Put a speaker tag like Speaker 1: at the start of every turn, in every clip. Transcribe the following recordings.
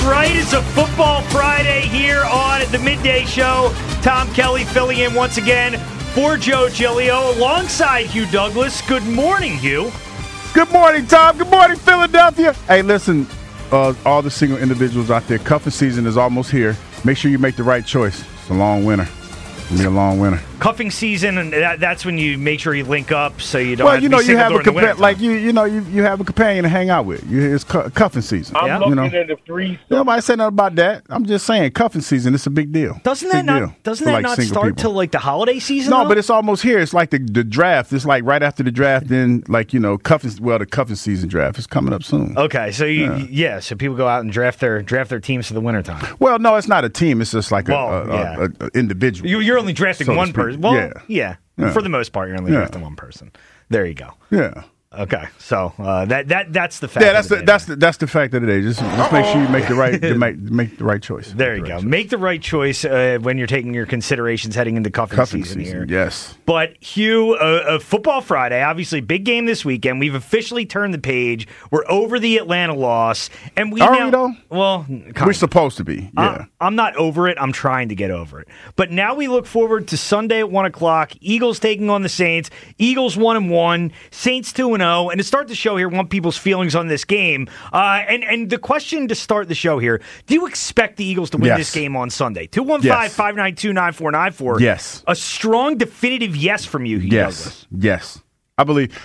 Speaker 1: right. It's a Football Friday here on the Midday Show. Tom Kelly filling in once again for Joe Giglio alongside Hugh Douglas. Good morning, Hugh.
Speaker 2: Good morning, Tom. Good morning, Philadelphia. Hey, listen, all the single individuals out there, cuffing season is almost here. Make sure you make the right choice. It's a long winter. It's going to be a long winter.
Speaker 1: Cuffing season, and that's when you make sure you link up so you don't
Speaker 2: well,
Speaker 1: have
Speaker 2: you
Speaker 1: to
Speaker 2: know,
Speaker 1: be
Speaker 2: you
Speaker 1: single
Speaker 2: have
Speaker 1: during the winter time.
Speaker 2: like you have a companion to hang out with. It's cuffing season.
Speaker 3: I'm looking at the three.
Speaker 2: Nobody said nothing about that. I'm just saying, cuffing season. It's a big deal.
Speaker 1: Doesn't that not start till like the holiday season?
Speaker 2: No,
Speaker 1: though?
Speaker 2: but it's almost here. It's like the draft. It's like right after the draft. Then cuffing. Well, the cuffing season draft is coming up soon.
Speaker 1: Okay, so so people go out and draft their teams for the wintertime.
Speaker 2: Well, no, it's not a team. It's just like a individual.
Speaker 1: You're only drafting one person. Well,
Speaker 2: yeah.
Speaker 1: For the most part, you're only drafting one person. There you go.
Speaker 2: Yeah.
Speaker 1: Okay, so that's the fact.
Speaker 2: Yeah, that's the fact of the day. Just make sure you make the right make the right choice.
Speaker 1: There you go. Make the right choice when you're taking your considerations heading into cuffing season here.
Speaker 2: Yes.
Speaker 1: But Hugh, Football Friday, obviously big game this weekend. We've officially turned the page. We're over the Atlanta loss, and we
Speaker 2: though?
Speaker 1: Well,
Speaker 2: we're supposed to be. Yeah.
Speaker 1: I'm not over it. I'm trying to get over it. But now we look forward to Sunday at 1:00. Eagles taking on the Saints. Eagles 1-1. Saints 2-0. And to start the show here, want people's feelings on this game. And the question to start the show here, do you expect the Eagles to win this game on Sunday? 215-592-9494.
Speaker 2: Yes.
Speaker 1: A strong, definitive yes from you, Douglas.
Speaker 2: Yes. I believe,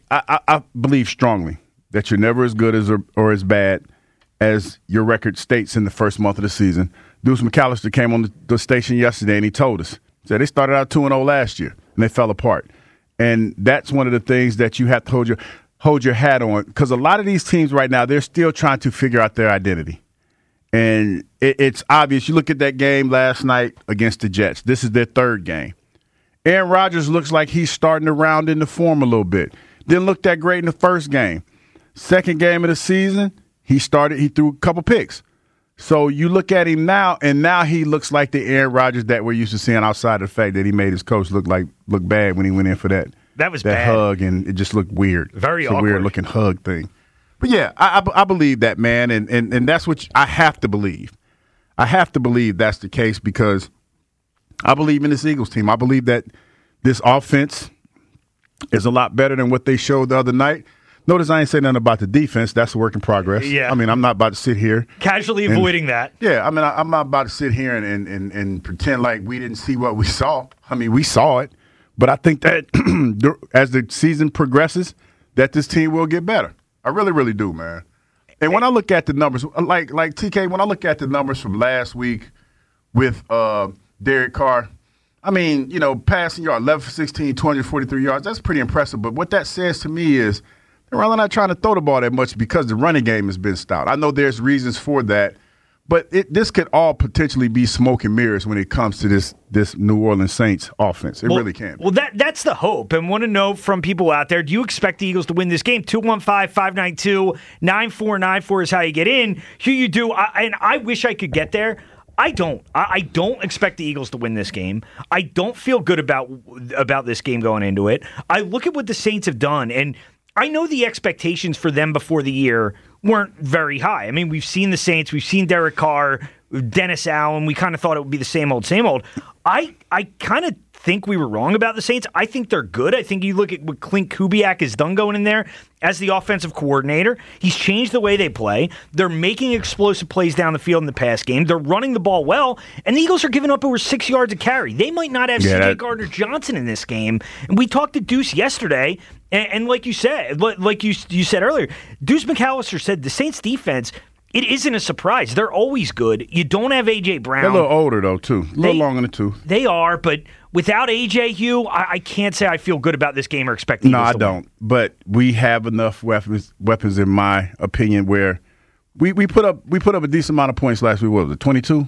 Speaker 2: I believe strongly that you're never as good as or as bad as your record states in the first month of the season. Deuce McAllister came on the station yesterday and he told us. He said they started out 2-0 last year and they fell apart. And that's one of the things that you have to hold your hat on, because a lot of these teams right now, they're still trying to figure out their identity. And it's obvious. You look at that game last night against the Jets. This is their third game. Aaron Rodgers looks like he's starting to round into form a little bit. Didn't look that great in the first game. Second game of the season, he threw a couple picks. So you look at him now, and now he looks like the Aaron Rodgers that we're used to seeing, outside of the fact that he made his coach look bad when he went in for that
Speaker 1: bad
Speaker 2: hug, and it just looked weird.
Speaker 1: Very
Speaker 2: it's
Speaker 1: awkward.
Speaker 2: A weird-looking hug thing. But, yeah, I believe that, man, and that's what I have to believe. I have to believe that's the case because I believe in this Eagles team. I believe that this offense is a lot better than what they showed the other night. Notice I ain't saying nothing about the defense. That's a work in progress.
Speaker 1: Yeah.
Speaker 2: I mean, I'm not about to sit here.
Speaker 1: Casually avoiding that.
Speaker 2: Yeah, I mean, I'm not about to sit here and pretend like we didn't see what we saw. I mean, we saw it. But I think that as the season progresses, that this team will get better. I really, really do, man. And when I look at the numbers, like TK, when I look at the numbers from last week with Derek Carr, I mean, passing yard, 11 for 16, 243 yards, that's pretty impressive. But what that says to me is they're really not trying to throw the ball that much because the running game has been stout. I know there's reasons for that, but this could all potentially be smoke and mirrors when it comes to this New Orleans Saints offense. It really can.
Speaker 1: Well, that's the hope. And want to know from people out there, do you expect the Eagles to win this game? 215-592-9494 is how you get in. Here you do. And I wish I could get there. I don't. I don't expect the Eagles to win this game. I don't feel good about this game going into it. I look at what the Saints have done, and I know the expectations for them before the year weren't very high. I mean, we've seen the Saints, we've seen Derek Carr, Dennis Allen. We kind of thought it would be the same old, same old. I kind of think we were wrong about the Saints. I think they're good. I think you look at what Clint Kubiak has done going in there as the offensive coordinator. He's changed the way they play. They're making explosive plays down the field in the pass game. They're running the ball well, and the Eagles are giving up over 6 yards a carry. They might not have C.J. Gardner-Johnson in this game. And we talked to Deuce yesterday, and like you said, you said earlier, Deuce McAllister said the Saints defense, it isn't a surprise. They're always good. You don't have A.J. Brown.
Speaker 2: They're a little older, though, too. A little longer in the tooth.
Speaker 1: They are, but without A.J., Hugh, I can't say I feel good about this game or expect the Eagles to win.
Speaker 2: No, I don't. But we have enough weapons, in my opinion, where we put up a decent amount of points last week. What was it, 22?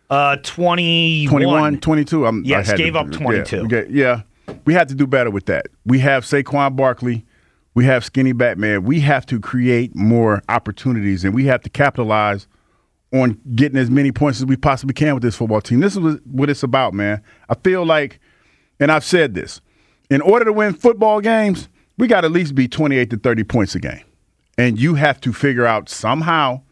Speaker 1: 21.
Speaker 2: 22?
Speaker 1: Yes, gave up 22.
Speaker 2: Yeah. We have to do better with that. We have Saquon Barkley. We have Skinny Batman. We have to create more opportunities, and we have to capitalize on getting as many points as we possibly can with this football team. This is what it's about, man. I feel like, and I've said this, in order to win football games, we got to at least be 28 to 30 points a game. And you have to figure out somehow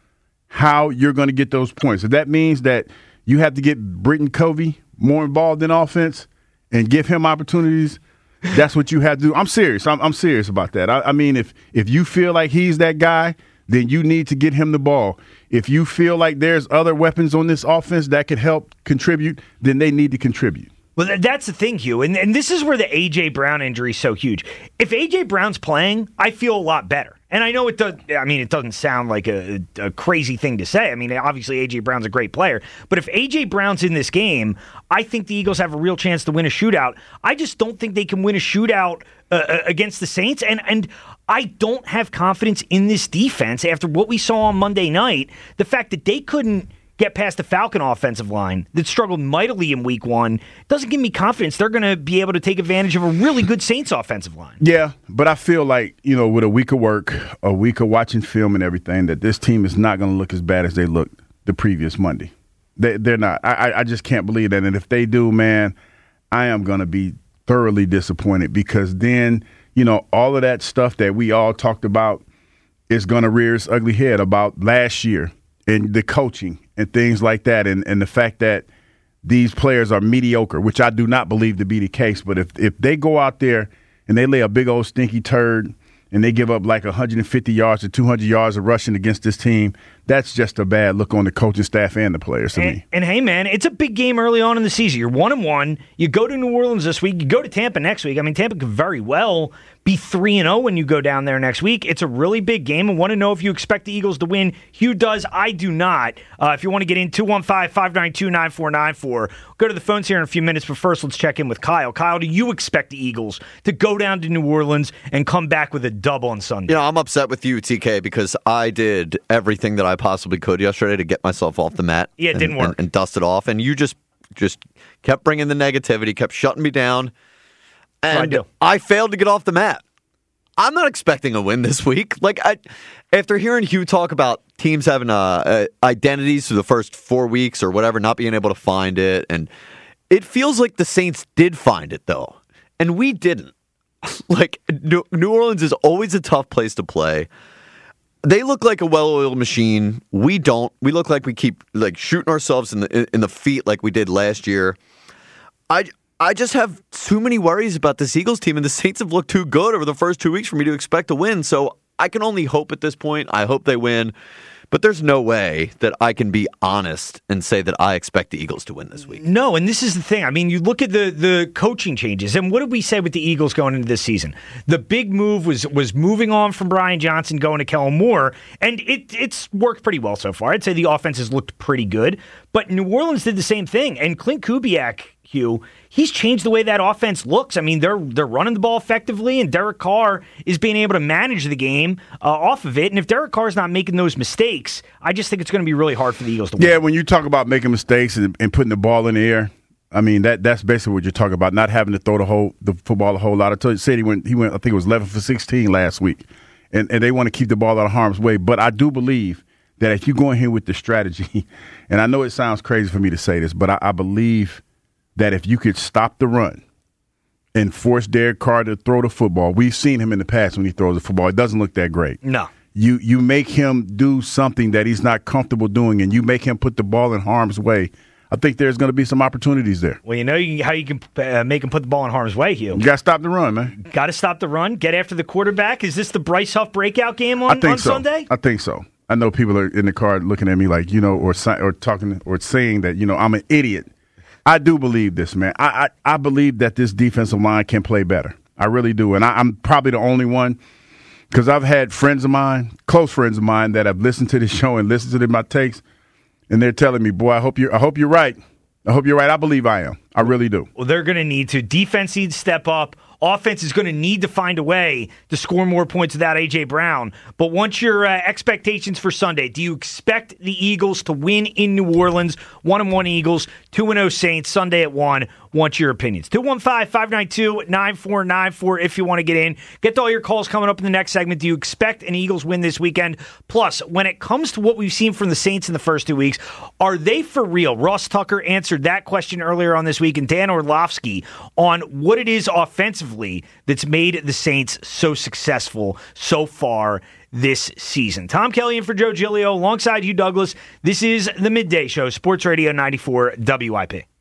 Speaker 2: how you're going to get those points. If that means that you have to get Britton Covey more involved in offense and give him opportunities, that's what you have to do. I'm serious. I'm serious about that. I mean, if you feel like he's that guy, then you need to get him the ball. If you feel like there's other weapons on this offense that could help contribute, then they need to contribute.
Speaker 1: Well, that's the thing, Hugh, and this is where the A.J. Brown injury is so huge. If A.J. Brown's playing, I feel a lot better. And I know it does. I mean, it doesn't sound like a crazy thing to say. I mean, obviously A.J. Brown's a great player, but if A.J. Brown's in this game, I think the Eagles have a real chance to win a shootout. I just don't think they can win a shootout against the Saints, and I don't have confidence in this defense after what we saw on Monday night. The fact that they couldn't get past the Falcon offensive line that struggled mightily in week one doesn't give me confidence they're going to be able to take advantage of a really good Saints offensive line.
Speaker 2: Yeah, but I feel like, with a week of work, a week of watching film and everything, that this team is not going to look as bad as they looked the previous Monday. They're not. I just can't believe that. And if they do, man, I am going to be thoroughly disappointed because then, all of that stuff that we all talked about is going to rear its ugly head about last year and the coaching and things like that, and the fact that these players are mediocre, which I do not believe to be the case. But if they go out there and they lay a big old stinky turd and they give up like 150 yards to 200 yards of rushing against this team, that's just a bad look on the coaching staff and the players to me.
Speaker 1: And hey, man, it's a big game early on in the season. You're 1-1. You go to New Orleans this week. You go to Tampa next week. I mean, Tampa could very well be 3-0 when you go down there next week. It's a really big game. I want to know if you expect the Eagles to win. Hugh does. I do not. If you want to get in, 215-592-9494. Go to the phones here in a few minutes, but first let's check in with Kyle. Kyle, do you expect the Eagles to go down to New Orleans and come back with a double on Sunday?
Speaker 3: I'm upset with you, TK, because I did everything that I possibly could yesterday to get myself off the mat.
Speaker 1: Yeah, it didn't work.
Speaker 3: And dust it off. And you just kept bringing the negativity, kept shutting me down. And I failed to get off the mat. I'm not expecting a win this week. After hearing Hugh talk about teams having identities through the first 4 weeks or whatever, not being able to find it, and it feels like the Saints did find it, though. And we didn't. New Orleans is always a tough place to play. They look like a well-oiled machine. We don't. We look like we keep shooting ourselves in the feet like we did last year. I just have too many worries about this Eagles team, and the Saints have looked too good over the first 2 weeks for me to expect a win. So I can only hope at this point. I hope they win. But there's no way that I can be honest and say that I expect the Eagles to win this week.
Speaker 1: No, and this is the thing. I mean, you look at the coaching changes, and what did we say with the Eagles going into this season? The big move was moving on from Brian Johnson, going to Kellen Moore, and it's worked pretty well so far. I'd say the offense has looked pretty good, but New Orleans did the same thing, and Clint Kubiak, Hugh, he's changed the way that offense looks. I mean, they're running the ball effectively, and Derek Carr is being able to manage the game off of it. And if Derek Carr's not making those mistakes, I just think it's going to be really hard for the Eagles to win.
Speaker 2: Yeah, when you talk about making mistakes and putting the ball in the air, I mean that's basically what you're talking about. Not having to throw the football a whole lot. I told you, said he went. I think it was 11 for 16 last week, and they want to keep the ball out of harm's way. But I do believe that if you go in here with the strategy, and I know it sounds crazy for me to say this, but I believe that if you could stop the run and force Derek Carr to throw the football, we've seen him in the past when he throws the football. It doesn't look that great.
Speaker 1: No.
Speaker 2: You make him do something that he's not comfortable doing, and you make him put the ball in harm's way. I think there's going to be some opportunities there.
Speaker 1: Well, how you can make him put the ball in harm's way, Hugh.
Speaker 2: You got to stop the run, man.
Speaker 1: Got to stop the run, get after the quarterback. Is this the Bryce Huff breakout game on Sunday?
Speaker 2: I think so. I know people are in the car looking at me like, or talking or saying that, I'm an idiot. I do believe this, man. I believe that this defensive line can play better. I really do. And I'm probably the only one, because I've had friends of mine, close friends of mine, that have listened to this show and listened to my takes, and they're telling me, boy, I hope you're right. I hope you're right. I believe I am. I really do.
Speaker 1: Well, they're going to need to. Defense needs to step up. Offense is going to need to find a way to score more points without A.J. Brown. But what's your expectations for Sunday? Do you expect the Eagles to win in New Orleans? 1-1 Eagles, 2-0 Saints, Sunday at 1. Want your opinions. 215-592-9494 if you want to get in. Get to all your calls coming up in the next segment. Do you expect an Eagles win this weekend? Plus, when it comes to what we've seen from the Saints in the first 2 weeks, are they for real? Ross Tucker answered that question earlier on this week, and Dan Orlovsky on what it is offensively that's made the Saints so successful so far this season. Tom Kelly in for Joe Giglio alongside Hugh Douglas. This is the Midday Show, Sports Radio 94 WIP.